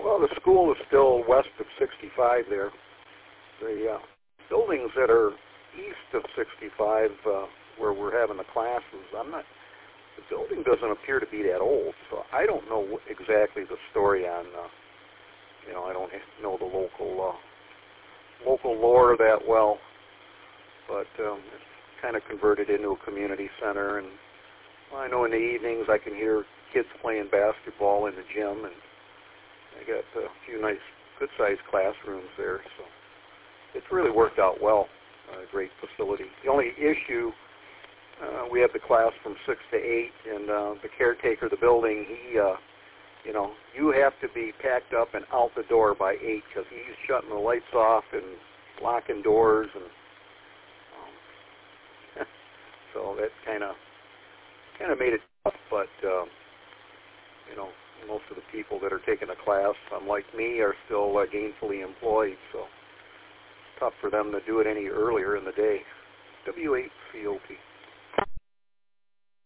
Well, the school is still west of 65 there. The buildings that are east of 65, where we're having the classes, the building doesn't appear to be that old, so I don't know exactly the story on, I don't know the local lore that well, but it's kind of converted into a community center, and I know in the evenings I can hear kids playing basketball in the gym, and I got a few nice, good-sized classrooms there, so it's really worked out well. Great facility. The only issue, we have the class from 6 to 8, and the caretaker of the building, he, you have to be packed up and out the door by 8 because he's shutting the lights off and locking doors, and so that kind of made it tough. But most of the people that are taking the class, unlike me, are still gainfully employed, so it's tough for them to do it any earlier in the day. W8COP.